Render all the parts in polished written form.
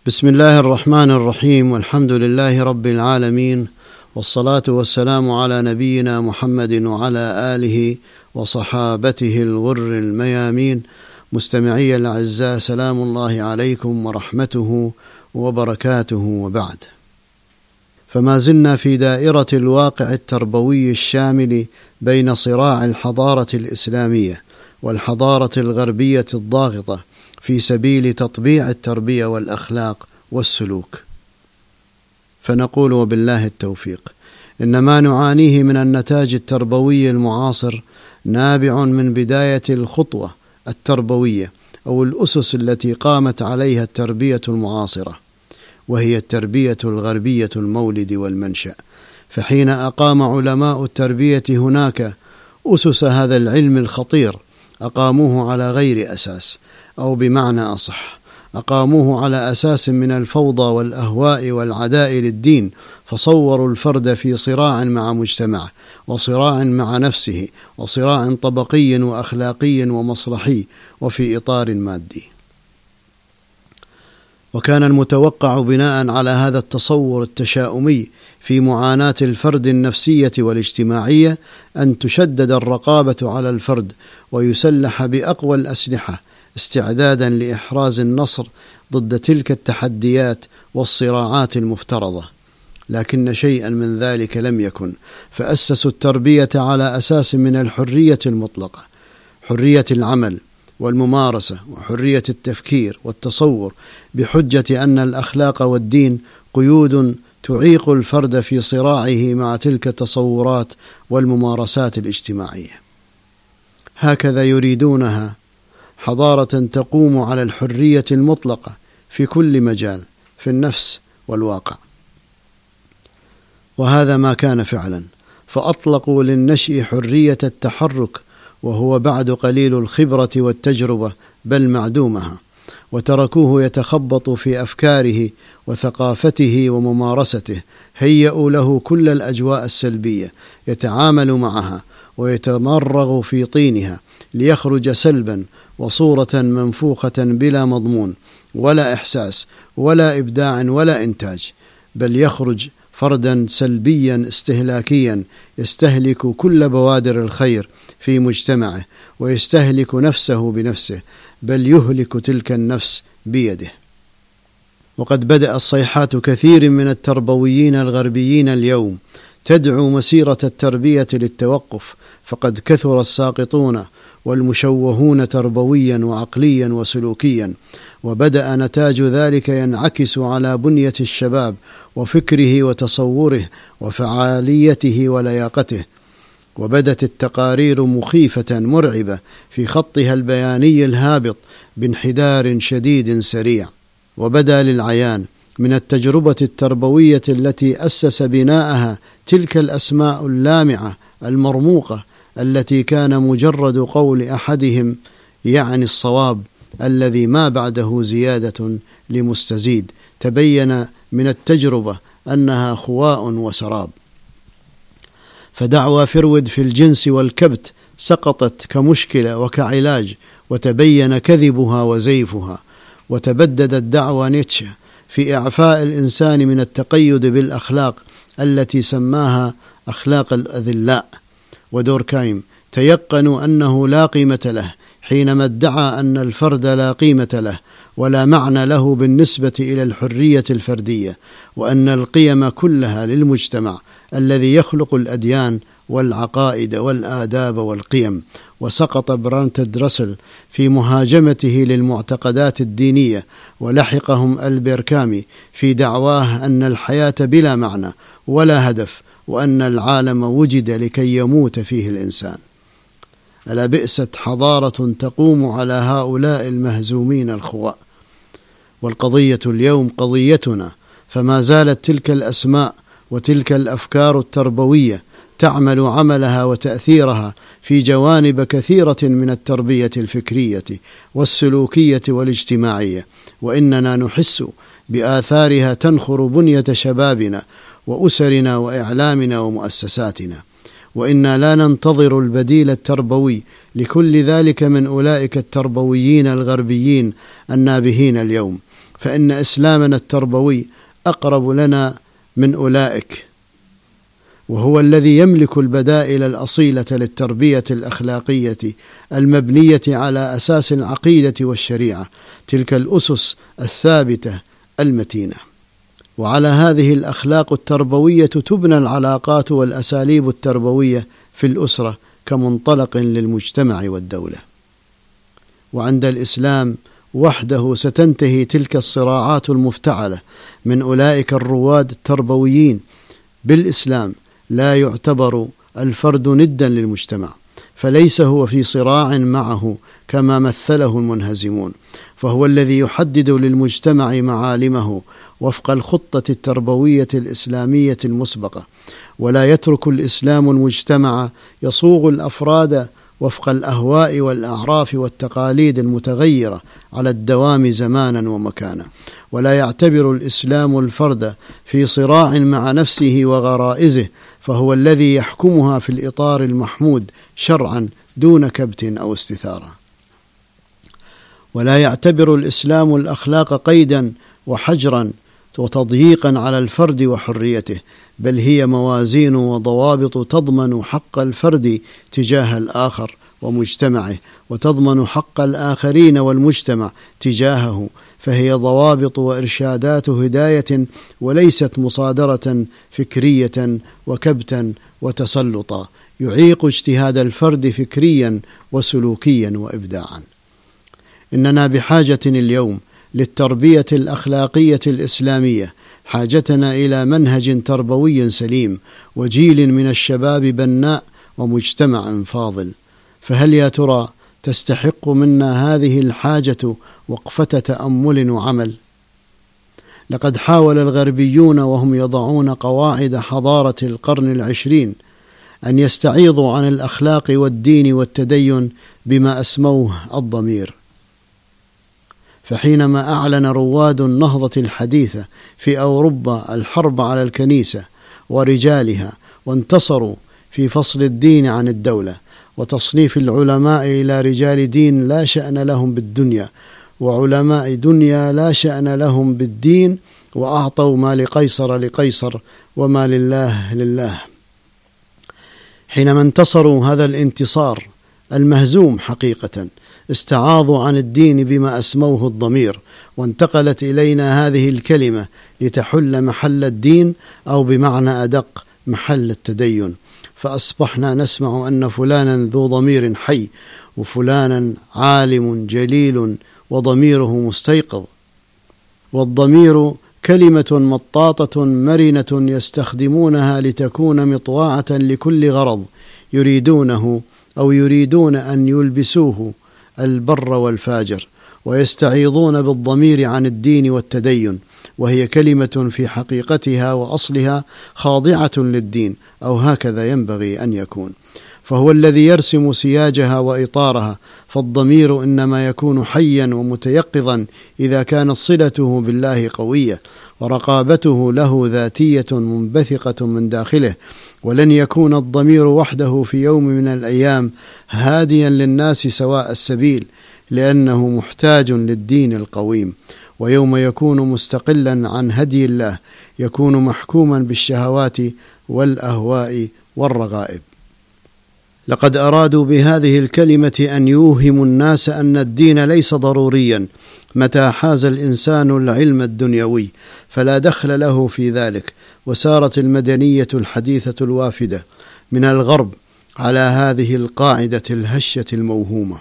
بسم الله الرحمن الرحيم، والحمد لله رب العالمين، والصلاة والسلام على نبينا محمد وعلى آله وصحابته الغر الميامين. مستمعي الأعزاء، سلام الله عليكم ورحمته وبركاته، وبعد. فما زلنا في دائرة الواقع التربوي الشامل بين صراع الحضارة الإسلامية والحضارة الغربية الضاغطة في سبيل تطبيع التربية والأخلاق والسلوك. فنقول وبالله التوفيق إن ما نعانيه من النتاج التربوي المعاصر نابع من بداية الخطوة التربوية أو الأسس التي قامت عليها التربية المعاصرة، وهي التربية الغربية المولد والمنشأ. فحين أقام علماء التربية هناك أسس هذا العلم الخطير أقاموه على غير أساس، أو بمعنى أصح أقاموه على أساس من الفوضى والأهواء والعداء للدين، فصوروا الفرد في صراع مع مجتمعه، وصراع مع نفسه، وصراع طبقي وأخلاقي ومصلحي، وفي إطار مادي. وكان المتوقع بناء على هذا التصور التشاؤمي في معاناة الفرد النفسية والاجتماعية أن تشدد الرقابة على الفرد ويسلح بأقوى الأسلحة استعدادا لإحراز النصر ضد تلك التحديات والصراعات المفترضة. لكن شيئا من ذلك لم يكن، فأسسوا التربية على أساس من الحرية المطلقة، حرية العمل والممارسة وحرية التفكير والتصور، بحجة أن الأخلاق والدين قيود تعيق الفرد في صراعه مع تلك التصورات والممارسات الاجتماعية. هكذا يريدونها حضارة تقوم على الحرية المطلقة في كل مجال، في النفس والواقع. وهذا ما كان فعلا، فأطلقوا للنشء حرية التحرك، وهو بعد قليل الخبرة والتجربة بل معدومها، وتركوه يتخبط في أفكاره وثقافته وممارسته. هيئوا له كل الأجواء السلبية يتعامل معها ويتمرغ في طينها ليخرج سلبا وصورة منفوخة بلا مضمون ولا إحساس ولا إبداع ولا إنتاج، بل يخرج فردا سلبيا استهلاكيا يستهلك كل بوادر الخير في مجتمعه، ويستهلك نفسه بنفسه، بل يهلك تلك النفس بيده. وقد بدأ الصيحات كثير من التربويين الغربيين اليوم تدعو مسيرة التربية للتوقف، فقد كثر الساقطون والمشوهون تربويا وعقليا وسلوكيا، وبدأ نتاج ذلك ينعكس على بنية الشباب وفكره وتصوره وفعاليته ولياقته. وبدت التقارير مخيفة مرعبة في خطها البياني الهابط بانحدار شديد سريع. وبدا للعيان من التجربة التربوية التي أسس بناءها تلك الأسماء اللامعة المرموقة التي كان مجرد قول أحدهم يعني الصواب الذي ما بعده زيادة لمستزيد، تبين من التجربة أنها خواء وسراب. فدعوى فرود في الجنس والكبت سقطت كمشكلة وكعلاج، وتبين كذبها وزيفها. وتبددت دعوى نيتشه في إعفاء الإنسان من التقيد بالأخلاق التي سماها أخلاق الأذلاء. ودوركايم تيقنوا أنه لا قيمة له حينما ادعى أن الفرد لا قيمة له ولا معنى له بالنسبة إلى الحرية الفردية، وأن القيم كلها للمجتمع الذي يخلق الأديان والعقائد والآداب والقيم. وسقط برانتد راسل في مهاجمته للمعتقدات الدينية، ولحقهم البركامي في دعواه أن الحياة بلا معنى ولا هدف، وأن العالم وجد لكي يموت فيه الإنسان. ألا بئست حضارة تقوم على هؤلاء المهزومين الخواء. والقضية اليوم قضيتنا، فما زالت تلك الأسماء وتلك الأفكار التربوية تعمل عملها وتأثيرها في جوانب كثيرة من التربية الفكرية والسلوكية والاجتماعية، وإننا نحس بآثارها تنخر بنية شبابنا وأسرنا وإعلامنا ومؤسساتنا. وإنا لا ننتظر البديل التربوي لكل ذلك من أولئك التربويين الغربيين النابهين اليوم، فإن إسلامنا التربوي أقرب لنا من أولئك، وهو الذي يملك البدائل الأصيلة للتربية الأخلاقية المبنية على أساس العقيدة والشريعة، تلك الأسس الثابتة المتينة. وعلى هذه الأخلاق التربوية تبنى العلاقات والأساليب التربوية في الأسرة كمنطلق للمجتمع والدولة. وعند الإسلام وحده ستنتهي تلك الصراعات المفتعلة من أولئك الرواد التربويين. بالإسلام لا يعتبر الفرد ندا للمجتمع، فليس هو في صراع معه كما مثله المنهزمون، فهو الذي يحدد للمجتمع معالمه وفق الخطة التربوية الإسلامية المسبقة. ولا يترك الإسلام المجتمع يصوغ الأفراد وفق الأهواء والأعراف والتقاليد المتغيرة على الدوام زمانا ومكانا. ولا يعتبر الإسلام الفرد في صراع مع نفسه وغرائزه، فهو الذي يحكمها في الإطار المحمود شرعا دون كبت أو استثارة. ولا يعتبر الإسلام الأخلاق قيدا وحجرا وتضييقا على الفرد وحريته، بل هي موازين وضوابط تضمن حق الفرد تجاه الآخر ومجتمعه، وتضمن حق الآخرين والمجتمع تجاهه، فهي ضوابط وإرشادات هداية وليست مصادرة فكرية وكبتا وتسلطا يعيق اجتهاد الفرد فكريا وسلوكيا وإبداعا. إننا بحاجة اليوم للتربية الأخلاقية الإسلامية، حاجتنا إلى منهج تربوي سليم وجيل من الشباب بناء ومجتمع فاضل. فهل يا ترى تستحق منا هذه الحاجة وقفة تأمل وعمل؟ لقد حاول الغربيون وهم يضعون قواعد حضارة القرن العشرين أن يستعيضوا عن الأخلاق والدين والتدين بما أسموه الضمير. فحينما أعلن رواد النهضة الحديثة في أوروبا الحرب على الكنيسة ورجالها، وانتصروا في فصل الدين عن الدولة وتصنيف العلماء إلى رجال دين لا شأن لهم بالدنيا، وعلماء دنيا لا شأن لهم بالدين، وأعطوا ما لقيصر لقيصر وما لله لله. حينما انتصروا هذا الانتصار المهزوم حقيقة، استعاضوا عن الدين بما أسموه الضمير، وانتقلت إلينا هذه الكلمة لتحل محل الدين، أو بمعنى أدق محل التدين. فأصبحنا نسمع أن فلانا ذو ضمير حي، وفلانا عالم جليل وضميره مستيقظ. والضمير كلمة مطاطة مرنة يستخدمونها لتكون مطواعة لكل غرض يريدونه أو يريدون أن يلبسوه البر والفاجر، ويستعيضون بالضمير عن الدين والتدين، وهي كلمة في حقيقتها وأصلها خاضعة للدين، أو هكذا ينبغي أن يكون. فهو الذي يرسم سياجها وإطارها. فالضمير إنما يكون حيا ومتيقظا إذا كانت صلته بالله قوية، ورقابته له ذاتية منبثقة من داخله. ولن يكون الضمير وحده في يوم من الأيام هاديا للناس سواء السبيل، لأنه محتاج للدين القويم. ويوم يكون مستقلا عن هدي الله يكون محكوما بالشهوات والأهواء والرغائب. لقد أرادوا بهذه الكلمة أن يوهموا الناس أن الدين ليس ضروريا متى حاز الإنسان العلم الدنيوي، فلا دخل له في ذلك. وسارت المدنية الحديثة الوافدة من الغرب على هذه القاعدة الهشة الموهومة،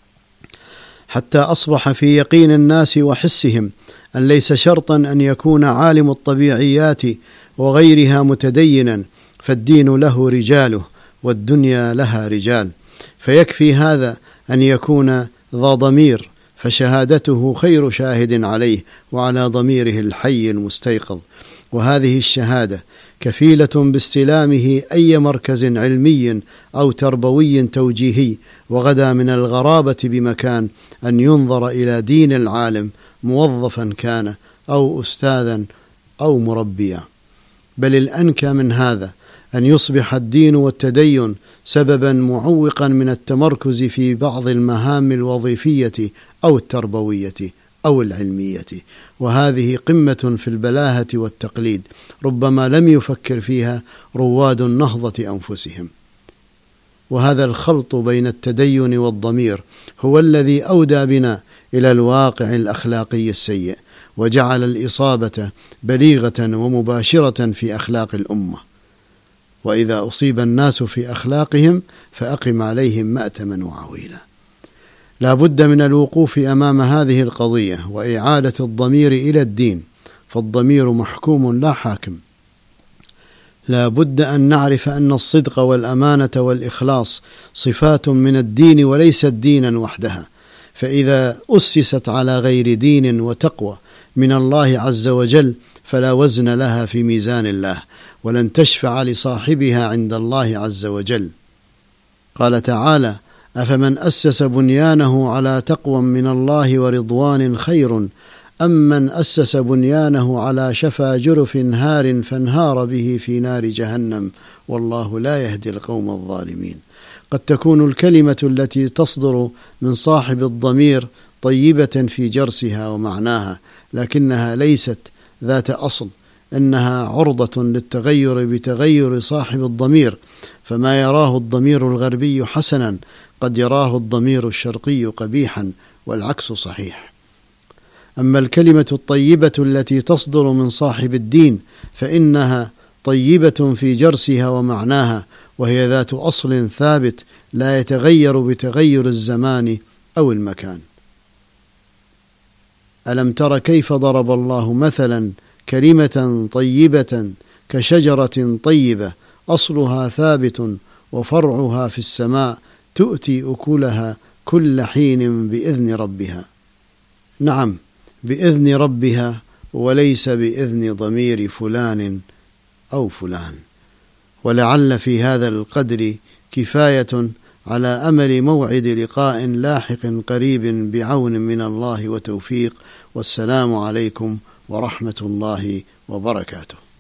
حتى أصبح في يقين الناس وحسهم أن ليس شرطا أن يكون عالم الطبيعيات وغيرها متدينا، فالدين له رجاله والدنيا لها رجال، فيكفي هذا أن يكون ذا ضمير، فشهادته خير شاهد عليه وعلى ضميره الحي المستيقظ. وهذه الشهادة كفيلة باستلامه أي مركز علمي أو تربوي توجيهي. وغدا من الغرابة بمكان أن ينظر إلى دين العالم موظفا كان أو أستاذا أو مربيا، بل الأنكى من هذا أن يصبح الدين والتدين سببا معوقا من التمركز في بعض المهام الوظيفية أو التربوية أو العلمية، وهذه قمة في البلاهة والتقليد ربما لم يفكر فيها رواد النهضة أنفسهم. وهذا الخلط بين التدين والضمير هو الذي أودى بنا إلى الواقع الأخلاقي السيء، وجعل الإصابة بليغة ومباشرة في أخلاق الأمة. وإذا أصيب الناس في أخلاقهم فأقم عليهم مأتما وعويلا. لا بد من الوقوف أمام هذه القضية وإعادة الضمير إلى الدين، فالضمير محكوم لا حاكم. لا بد أن نعرف أن الصدق والأمانة والإخلاص صفات من الدين وليست دينا وحدها، فإذا أسست على غير دين وتقوى من الله عز وجل فلا وزن لها في ميزان الله، ولن تشفع لصاحبها عند الله عز وجل. قال تعالى: أفمن أسس بنيانه على تقوى من الله ورضوان خير أم من أسس بنيانه على شفا جرف هار فانهار به في نار جهنم والله لا يهدي القوم الظالمين. قد تكون الكلمة التي تصدر من صاحب الضمير طيبة في جرسها ومعناها، لكنها ليست ذات أصل، إنها عرضة للتغير بتغير صاحب الضمير، فما يراه الضمير الغربي حسنا قد يراه الضمير الشرقي قبيحا، والعكس صحيح. أما الكلمة الطيبة التي تصدر من صاحب الدين فإنها طيبة في جرسها ومعناها، وهي ذات أصل ثابت لا يتغير بتغير الزمان أو المكان. ألم تر كيف ضرب الله مثلا كلمة طيبة كشجرة طيبة أصلها ثابت وفرعها في السماء تؤتي أكلها كل حين بإذن ربها. نعم، بإذن ربها، وليس بإذن ضمير فلان أو فلان. ولعل في هذا القدر كفاية على أمل موعد لقاء لاحق قريب بعون من الله وتوفيق. والسلام عليكم ورحمة الله وبركاته.